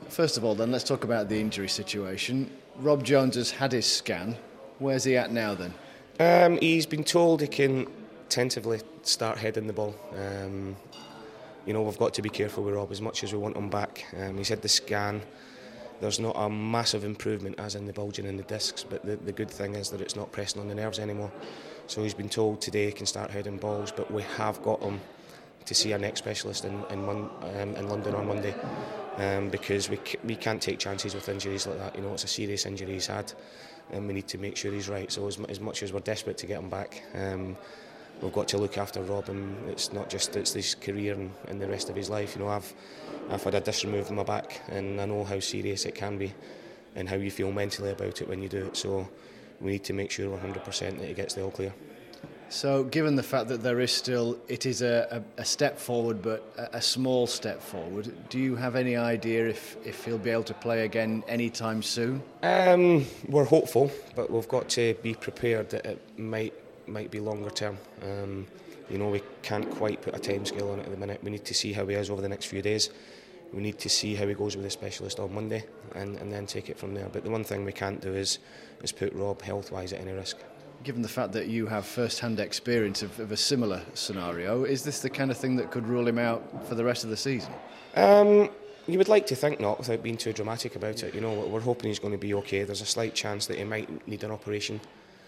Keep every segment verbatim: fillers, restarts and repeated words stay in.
First of all, then, let's talk about the injury situation. Rob Jones has had his scan. Where's he at now, then? Um, he's been told he can tentatively start heading the ball. Um, you know, we've got to be careful with Rob as much as we want him back. Um, he's had the scan. There's not a massive improvement as in the bulging in the discs, but the, the good thing is that it's not pressing on the nerves anymore. So he's been told today he can start heading balls, but we have got him to see our next specialist in in, Mon- um, in London on Monday, um, because we c- we can't take chances with injuries like that. You know, it's a serious injury he's had, and we need to make sure he's right. So as, as much as we're desperate to get him back, um, we've got to look after Rob, and it's not just it's his career and, and the rest of his life. You know, I've I've had a disc removed from my back, and I know how serious it can be, and how you feel mentally about it when you do it. So we need to make sure one hundred percent that he gets the all clear. So, given the fact that there is still, it is a, a, a step forward, but a, a small step forward, do you have any idea if, if he'll be able to play again anytime soon? Um, we're hopeful, but we've got to be prepared that it might might be longer term. Um, you know, we can't quite put a timescale on it at the minute. We need to see how he is over the next few days. We need to see how he goes with the specialist on Monday, and, and then take it from there. But the one thing we can't do is is put Rob health-wise at any risk. Given the fact that you have first-hand experience of, of a similar scenario, is this the kind of thing that could rule him out for the rest of the season? Um, you would like to think not, without being too dramatic about it. You know, we're hoping he's going to be okay. There's a slight chance that he might need an operation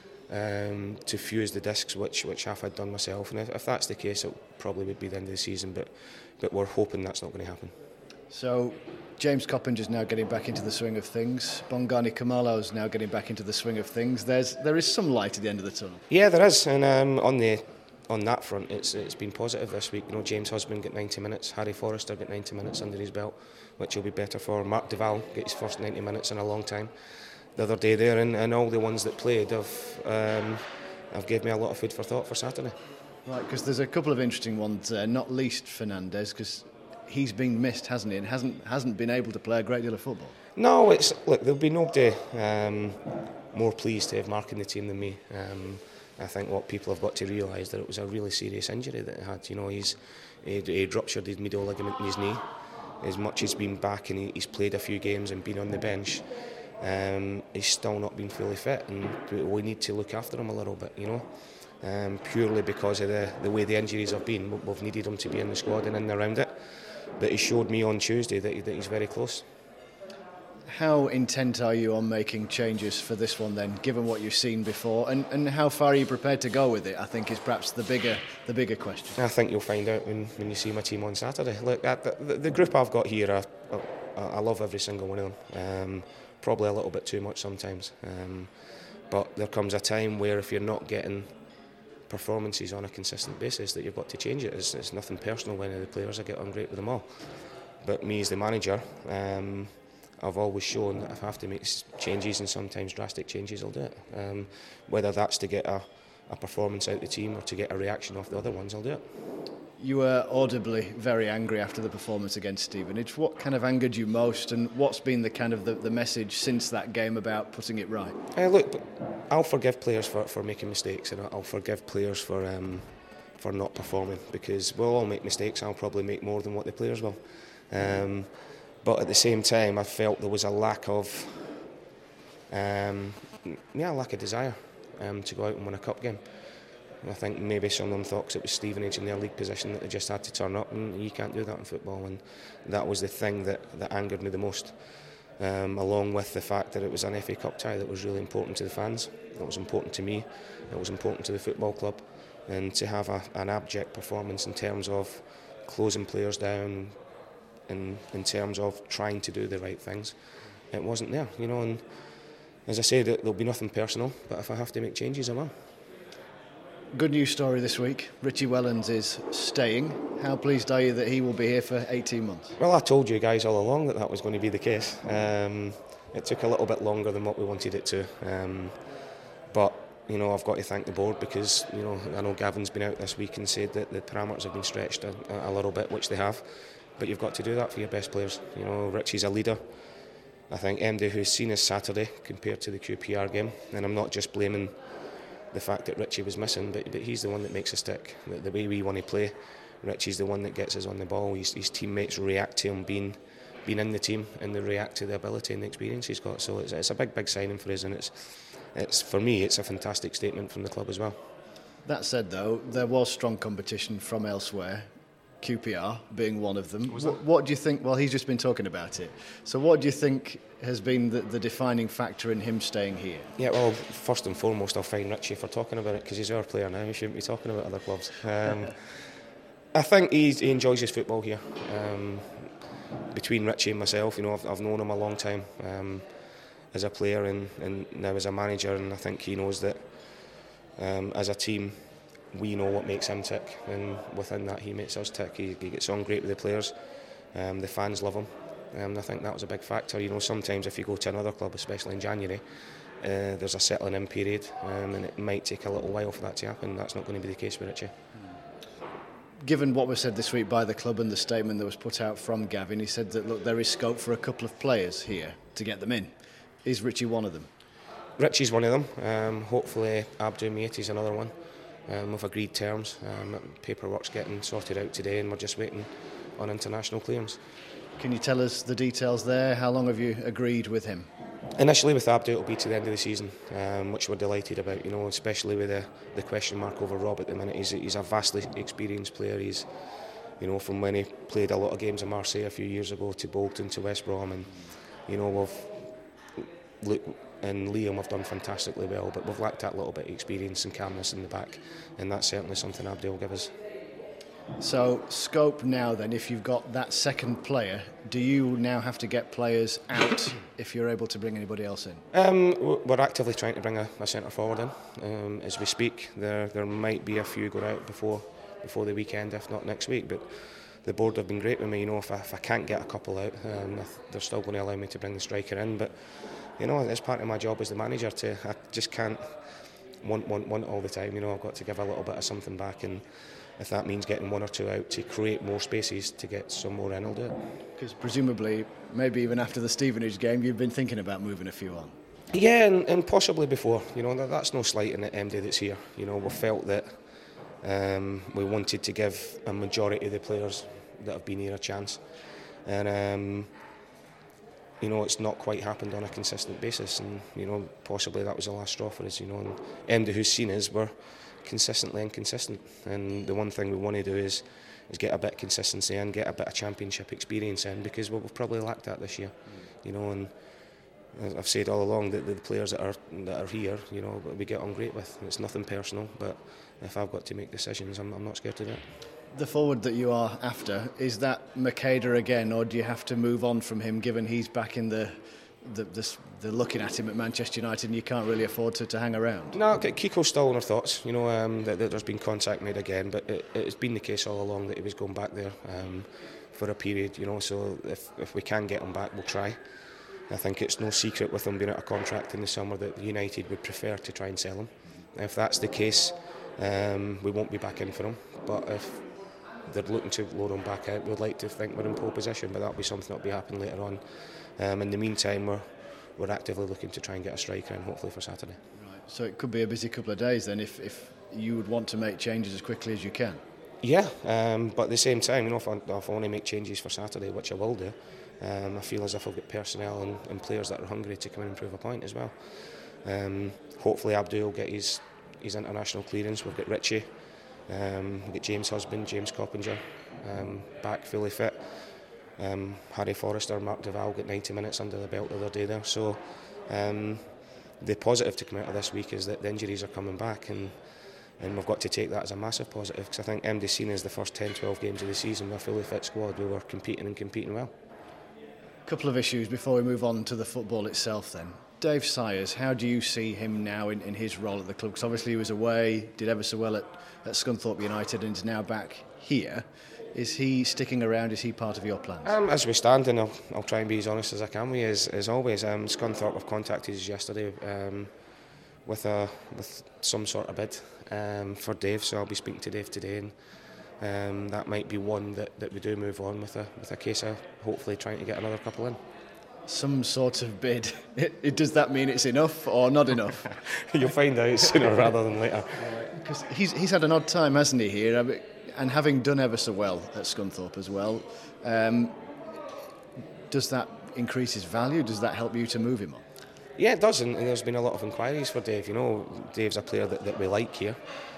um, to fuse the discs, which which I've had done myself. And if, if that's the case, it probably would be the end of the season. But but we're hoping that's not going to happen. So, James Coppinger's now getting back into the swing of things. Bongani Khumalo's now getting back into the swing of things. There's there is some light at the end of the tunnel. Yeah, there is, and um, on the on that front, it's it's been positive this week. You know, James Husband got ninety minutes, Harry Forrester got ninety minutes under his belt, which will be better for Mark Duval. Get his first ninety minutes in a long time the other day there, and, and all the ones that played have um, have gave me a lot of food for thought for Saturday. Right, because there's a couple of interesting ones there, not least Fernandez, because he's been missed, hasn't he, and hasn't hasn't been able to play a great deal of football. No, it's look, there'll be nobody um, more pleased to have Mark in the team than me. Um, I think what people have got to realise that it was a really serious injury that he had. You know, he's he'd, he'd ruptured his medial ligament in his knee. As much as he's been back and he, he's played a few games and been on the bench, um, he's still not been fully fit, and we need to look after him a little bit. You know. Um, purely because of the, the way the injuries have been, we've needed him to be in the squad and in and around it. But he showed me on Tuesday that, he, that he's very close. How intent are you on making changes for this one then, given what you've seen before, and, and how far are you prepared to go with it? I think is perhaps the bigger the bigger question. I think you'll find out when, when you see my team on Saturday. Look, the, the, the group I've got here, I, I, I love every single one of them. Um, probably a little bit too much sometimes. Um, but there comes a time where if you're not getting performances on a consistent basis, that you've got to change it. It's, it's nothing personal when the players I get on great with them all, but me as the manager, um, I've always shown that if I have to make changes, and sometimes drastic changes, I'll do it. Um, whether that's to get a, a performance out of the team or to get a reaction off the other ones, I'll do it. You were audibly very angry after the performance against Stevenage. What kind of angered you most, and what's been the kind of the, the message since that game about putting it right? Uh, look, I'll forgive players for, for making mistakes, and I'll forgive players for um, for not performing, because we'll all make mistakes. I'll probably make more than what the players will. Um, but at the same time, I felt there was a lack of um, yeah, lack of desire um, to go out and win a cup game. I think maybe some of them thought it was Stevenage in their league position that they just had to turn up, and you can't do that in football, and that was the thing that, that angered me the most, um, along with the fact that it was an F A Cup tie that was really important to the fans, it was important to me, it was important to the football club, and to have a, an abject performance in terms of closing players down, and in terms of trying to do the right things, it wasn't there, you know. And as I said, there'll be nothing personal, but if I have to make changes, I will. Good news story this week. Richie Wellens is staying. How pleased are you that he will be here for eighteen months? Well, I told you guys all along that that was going to be the case. Um, it took a little bit longer than what we wanted it to. Um, but, you know, I've got to thank the board, because, you know, I know Gavin's been out this week and said that the parameters have been stretched a, a little bit, which they have. But you've got to do that for your best players. You know, Richie's a leader. I think M D, who's seen us Saturday compared to the Q P R game, and I'm not just blaming the fact that Richie was missing, but, but he's the one that makes us stick. The, the way we want to play, Richie's the one that gets us on the ball. His, his teammates react to him being been in the team and they react to the ability and the experience he's got. So it's, it's a big, big signing for us, and it's, it's for me, it's a fantastic statement from the club as well. That said, though, there was strong competition from elsewhere, Q P R being one of them. What, what do you think? Well, he's just been talking about it. So what do you think has been the, the defining factor in him staying here? Yeah, well, first and foremost, I'll fine Richie for talking about it, because he's our player now. He shouldn't be talking about other clubs. Um, I think he's, he enjoys his football here. Um, between Richie and myself, you know, I've, I've known him a long time um, as a player and, and now as a manager, and I think he knows that um, as a team, we know what makes him tick, and within that he makes us tick. He, he gets on great with the players, um, the fans love him, and I think that was a big factor. You know, sometimes if you go to another club, especially in January, uh, there's a settling in period, um, and it might take a little while for that to happen. That's not going to be the case with Richie. Given what was said this week by the club and the statement that was put out from Gavin, he said that, look, there is scope for a couple of players here to get them in. Is Richie one of them? Richie's one of them. Um, hopefully Abdou Mieti's another one. Um, we've agreed terms. Um, paperwork's getting sorted out today, and we're just waiting on international clearance. Can you tell us the details there? How long have you agreed with him? Initially with Abdou it'll be to the end of the season, um, which we're delighted about, you know, especially with the, the question mark over Rob at the minute. He's, he's a vastly experienced player. He's, you know, from when he played a lot of games in Marseille a few years ago to Bolton to West Brom, and you know, we've Luke and Liam have done fantastically well, but we've lacked that little bit of experience and calmness in the back, and that's certainly something Abdou will give us. So, scope now then, if you've got that second player, do you now have to get players out if you're able to bring anybody else in? Um, we're actively trying to bring a, a centre forward in um, as we speak. There there might be a few go out before before the weekend, if not next week, but the board have been great with me. You know, if I, if I can't get a couple out, um, they're still going to allow me to bring the striker in, but you know, it's part of my job as the manager to, I just can't want, want, want all the time. You know, I've got to give a little bit of something back, and if that means getting one or two out to create more spaces to get some more in, I'll do it. Because presumably, maybe even after the Stevenage game, you've been thinking about moving a few on. Yeah, and, and possibly before. You know, that's no slight in the M D that's here. You know, we felt that um, we wanted to give a majority of the players that have been here a chance, and um, you know, it's not quite happened on a consistent basis, and you know, possibly that was the last straw for us. You know, and M D, who's seen us, we're consistently inconsistent, and the one thing we want to do is is get a bit of consistency in, get a bit of championship experience in, because we've probably lacked that this year. Mm. You know, and as I've said all along that the players that are that are here, you know, we get on great with. It's nothing personal, but if I've got to make decisions, I'm, I'm not scared to do it. The forward that you are after, is that Makeda again, or do you have to move on from him, given he's back in the the, the, the looking at him at Manchester United, and you can't really afford to, to hang around? No, Kiko's still on our thoughts. You know, um, that, that there's been contact made again, but it, it's been the case all along that he was going back there um, for a period. You know, so if if we can get him back, we'll try. I think it's no secret with him being out of contract in the summer that United would prefer to try and sell him. If that's the case, um, we won't be back in for him. But if they're looking to loan him back out, we'd like to think we're in pole position, but that'll be something that'll be happening later on. Um, in the meantime, we're we're actively looking to try and get a striker in, hopefully for Saturday. Right. So it could be a busy couple of days then, if if you would want to make changes as quickly as you can. Yeah, um, but at the same time, you know, if I, if I want to make changes for Saturday, which I will do, um, I feel as if I've got personnel and, and players that are hungry to come in and prove a point as well. Um, hopefully Abdou will get his his international clearance. We've got Richie. Um, we've got James Husband, James Coppinger, um, back fully fit. Um, Harry Forrester, Mark Duval got ninety minutes under the belt the other day there. So um, the positive to come out of this week is that the injuries are coming back, and and we've got to take that as a massive positive, because I think M D seen as the first ten twelve games of the season with a fully fit squad, we were competing and competing well. A couple of issues before we move on to the football itself then. Dave Sayers, how do you see him now in, in his role at the club? Because obviously he was away, did ever so well at, at Scunthorpe United, and is now back here. Is he sticking around? Is he part of your plans? Um, as we stand, and I'll, I'll try and be as honest as I can with you, as, as always, um, Scunthorpe have contacted us yesterday um, with a with some sort of bid um, for Dave, so I'll be speaking to Dave today, and um, that might be one that, that we do move on with a with a case of hopefully trying to get another couple in. Some sort of bid. It, it, does that mean it's enough or not enough? You'll find out sooner rather than later. Because he's he's had an odd time, hasn't he, here? I mean, and having done ever so well at Scunthorpe as well, um, does that increase his value? Does that help you to move him on? Yeah, it does, and there's been a lot of inquiries for Dave. You know, Dave's a player that, that we like here.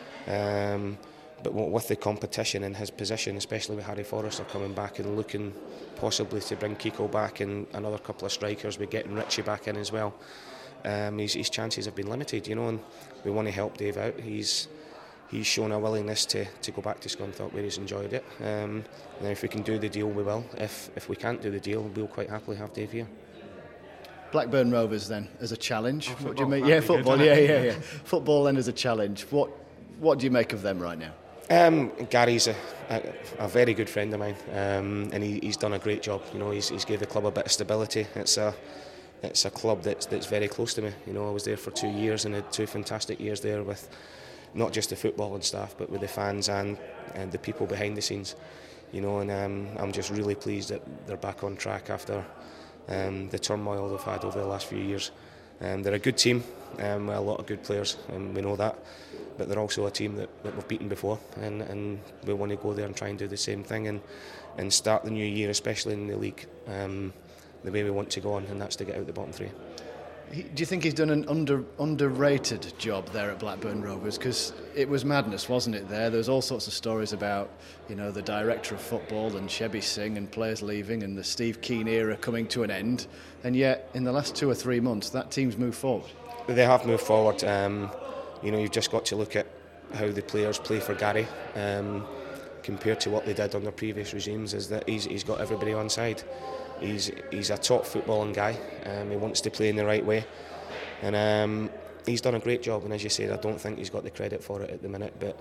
Um, but with the competition in his position, especially with Harry Forrester coming back and looking possibly to bring Kiko back and another couple of strikers, we're getting Richie back in as well. Um, his, his chances have been limited, you know, and we want to help Dave out. He's he's shown a willingness to, to go back to Scunthorpe where he's enjoyed it. Um, and if we can do the deal, we will. If if we can't do the deal, we'll quite happily have Dave here. Blackburn Rovers then as a challenge. Oh, what do you make? Yeah, football. Yeah, yeah, yeah. Football then as a challenge. What what do you make of them right now? Um, Gary's a, a, a very good friend of mine, um, and he, he's done a great job. You know, he's, he's gave the club a bit of stability. It's a it's a club that's that's very close to me. You know, I was there for two years and had two fantastic years there with not just the football and staff, but with the fans and, and the people behind the scenes. You know, and um, I'm just really pleased that they're back on track after um, the turmoil they've had over the last few years. Um, they're a good team um, with a lot of good players, and we know that. But they're also a team that, that we've beaten before, and, and we want to go there and try and do the same thing and, and start the new year, especially in the league, um, the way we want to go on, and that's to get out the bottom three. He, do you think he's done an under, underrated job there at Blackburn Rovers? Because it was madness, wasn't it? There, there was all sorts of stories about, you know, the director of football and Shebby Singh and players leaving and the Steve Keane era coming to an end, and yet in the last two or three months, that team's moved forward. They have moved forward. Um, You know, you've just got to look at how the players play for Gary um, compared to what they did under previous regimes. Is that he's he's got everybody on side. He's he's a top footballing guy. Um, he wants to play in the right way, and um, he's done a great job. And as you said, I don't think he's got the credit for it at the minute. But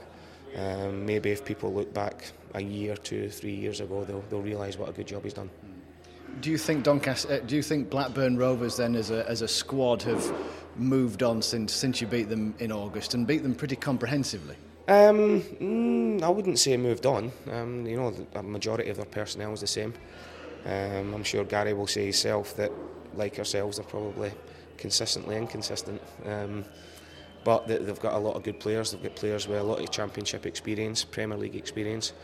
um, maybe if people look back a year, two, three years ago, they'll they'll realise what a good job he's done. Do you think Doncaster, do you think Blackburn Rovers then as a as a squad have moved on since since you beat them in August and beat them pretty comprehensively? Um, mm, I wouldn't say moved on. Um, you know, the majority of their personnel is the same. Um, I'm sure Gary will say himself that, like ourselves, they're probably consistently inconsistent. Um, but they've got a lot of good players. They've got players with a lot of Championship experience, Premier League experience.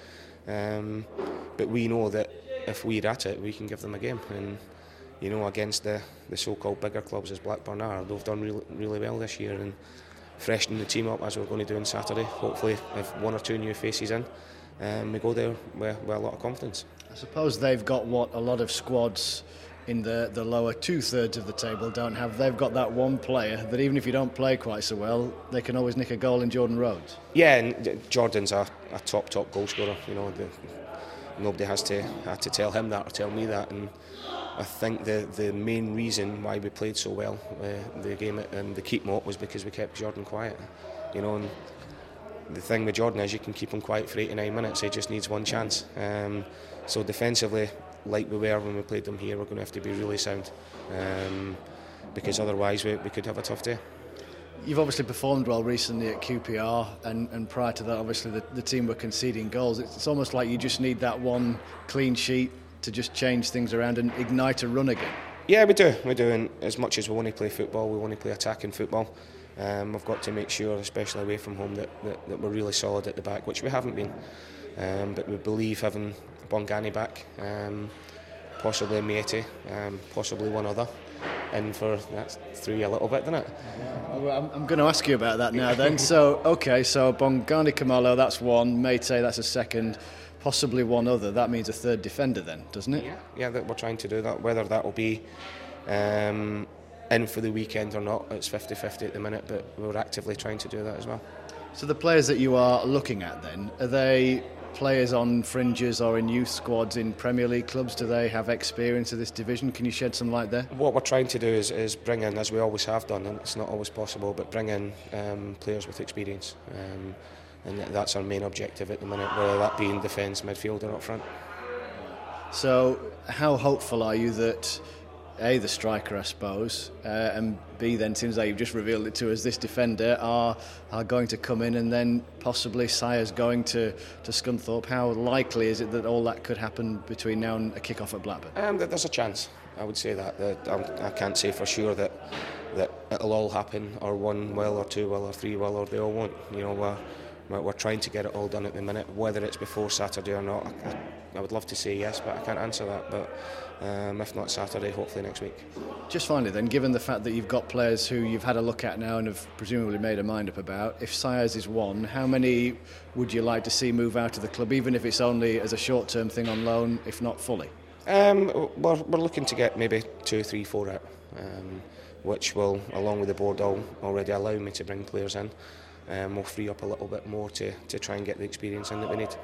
Um, but we know that if we're at it, we can give them a game. And you know, against the, the so-called bigger clubs as Blackburn are, they've done really, really well this year and freshening the team up as we're going to do on Saturday. Hopefully, if one or two new faces in, um, we go there with, with a lot of confidence. I suppose they've got what a lot of squads in the, the lower two-thirds of the table don't have. They've got that one player that even if you don't play quite so well, they can always nick a goal in Jordan Rhodes. Yeah, and Jordan's a, a top, top goal scorer. You know, the, nobody has to have to tell him that or tell me that. And I think the the main reason why we played so well uh, the game and the keep moat was because we kept Jordan quiet. You know, and the thing with Jordan is you can keep him quiet for eighty-nine minutes. He just needs one chance. Um, so defensively, like we were when we played them here, we're going to have to be really sound um, because otherwise we, we could have a tough day. You've obviously performed well recently at Q P R, and, and prior to that, obviously the, the team were conceding goals. It's, it's almost like you just need that one clean sheet to just change things around and ignite a run again. Yeah, we do. We do. And as much as we want to play football, we want to play attacking football. Um, we've got to make sure, especially away from home, that, that, that we're really solid at the back, which we haven't been. Um, but we believe having Bongani back, um, possibly Mieti, um, possibly one other, and for that threw you a little bit, didn't it? Well, I'm, I'm going to ask you about that now then. So, okay, so Bongani Kamalo, that's one, Mete, that's a second, possibly one other. That means a third defender then, doesn't it? Yeah, yeah, that we're trying to do that. Whether that will be um, in for the weekend or not, it's fifty-fifty at the minute, but we're actively trying to do that as well. So the players that you are looking at then, are they players on fringes or in youth squads in Premier League clubs? Do they have experience of this division? Can you shed some light there? What we're trying to do is, is bring in, as we always have done, and it's not always possible, but bring in um, players with experience. Um, and that's our main objective at the minute, whether that be in defence, midfield or up front. So how hopeful are you that A, the striker I suppose, uh, and B then, seems like you've just revealed it to us, this defender are are going to come in, and then possibly Sire's going to, to Scunthorpe? How likely is it that all that could happen between now and a kick-off at Blackburn? Um, there's a chance, I would say that. that um, I can't say for sure that that it'll all happen, or one will, or two will, or three will, or they all won't. You know, we're, we're, we're trying to get it all done at the minute. Whether it's before Saturday or not, I, I would love to say yes, but I can't answer that. But um, if not Saturday, hopefully next week. Just finally then, given the fact that you've got players who you've had a look at now and have presumably made a mind up about, if Saez is one, how many would you like to see move out of the club, even if it's only as a short-term thing on loan, if not fully? Um, we're, we're looking to get maybe two, three, four out, um, which will, along with the board, all, already allow me to bring players in. Um, we'll free up a little bit more to, to try and get the experience in that we need.